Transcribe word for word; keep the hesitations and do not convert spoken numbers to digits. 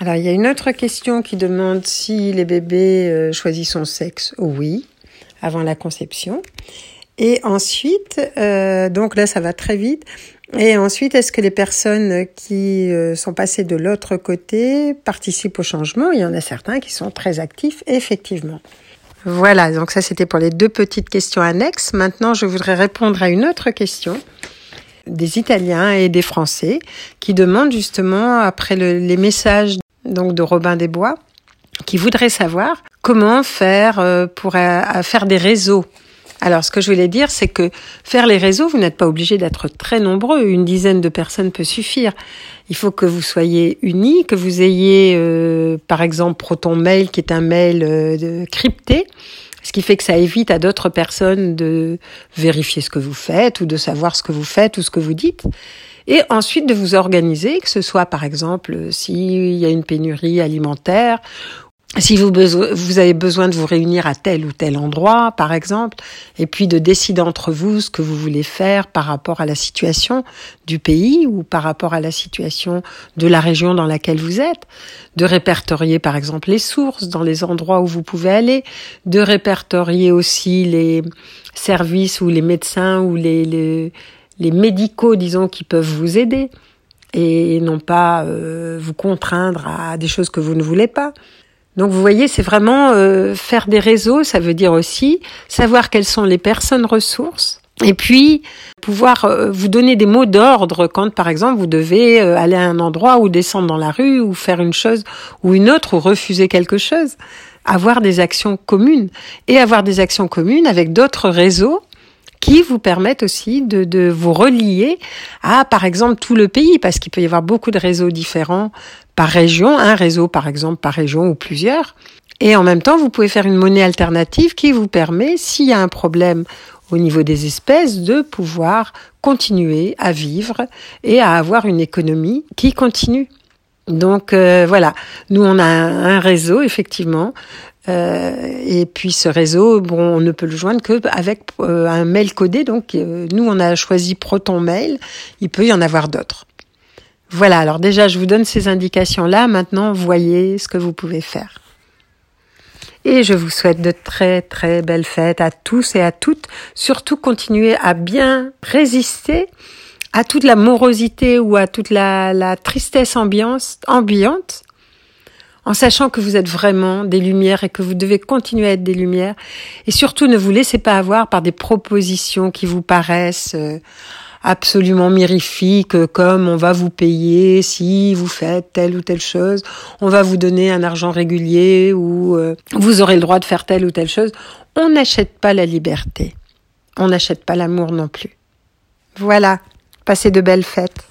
Alors, il y a une autre question qui demande si les bébés euh, choisissent son sexe. Oui, avant la conception. Et ensuite, euh, donc là, ça va très vite. Et ensuite, est-ce que les personnes qui euh, sont passées de l'autre côté participent au changement ? Il y en a certains qui sont très actifs, effectivement. Voilà, donc ça, c'était pour les deux petites questions annexes. Maintenant, je voudrais répondre à une autre question des Italiens et des Français qui demandent justement, après le, les messages donc de Robin des Bois, qui voudraient savoir comment faire euh, pour euh, faire des réseaux. Alors, ce que je voulais dire, c'est que faire les réseaux, vous n'êtes pas obligé d'être très nombreux. Une dizaine de personnes peut suffire. Il faut que vous soyez unis, que vous ayez, euh, par exemple, Proton Mail, qui est un mail euh, de, crypté, ce qui fait que ça évite à d'autres personnes de vérifier ce que vous faites ou de savoir ce que vous faites ou ce que vous dites. Et ensuite, de vous organiser, que ce soit, par exemple, s'il y a une pénurie alimentaire, si vous, beso- vous avez besoin de vous réunir à tel ou tel endroit, par exemple, et puis de décider entre vous ce que vous voulez faire par rapport à la situation du pays ou par rapport à la situation de la région dans laquelle vous êtes, de répertorier, par exemple, les sources dans les endroits où vous pouvez aller, de répertorier aussi les services ou les médecins ou les, les, les médicaux, disons, qui peuvent vous aider et non pas euh, vous contraindre à des choses que vous ne voulez pas. Donc vous voyez, c'est vraiment euh, faire des réseaux, ça veut dire aussi savoir quelles sont les personnes ressources et puis pouvoir euh, vous donner des mots d'ordre quand, par exemple, vous devez euh, aller à un endroit ou descendre dans la rue ou faire une chose ou une autre ou refuser quelque chose. Avoir des actions communes et avoir des actions communes avec d'autres réseaux qui vous permettent aussi de, de vous relier à, par exemple, tout le pays, parce qu'il peut y avoir beaucoup de réseaux différents par région, un réseau, par exemple, par région ou plusieurs. Et en même temps, vous pouvez faire une monnaie alternative qui vous permet, s'il y a un problème au niveau des espèces, de pouvoir continuer à vivre et à avoir une économie qui continue. Donc euh, voilà, nous on a un, un réseau, effectivement. Euh, et puis ce réseau, bon, on ne peut le joindre qu'avec euh, un mail codé. Donc euh, nous, on a choisi Proton Mail. Il peut y en avoir d'autres. Voilà, alors déjà, je vous donne ces indications-là. Maintenant, voyez ce que vous pouvez faire. Et je vous souhaite de très, très belles fêtes à tous et à toutes. Surtout, continuez à bien résister à toute la morosité ou à toute la, la tristesse ambiance, ambiante, en sachant que vous êtes vraiment des lumières et que vous devez continuer à être des lumières. Et surtout, ne vous laissez pas avoir par des propositions qui vous paraissent euh, absolument mirifiques, comme on va vous payer si vous faites telle ou telle chose, on va vous donner un argent régulier ou euh, vous aurez le droit de faire telle ou telle chose. On n'achète pas la liberté. On n'achète pas l'amour non plus. Voilà. Passez de belles fêtes.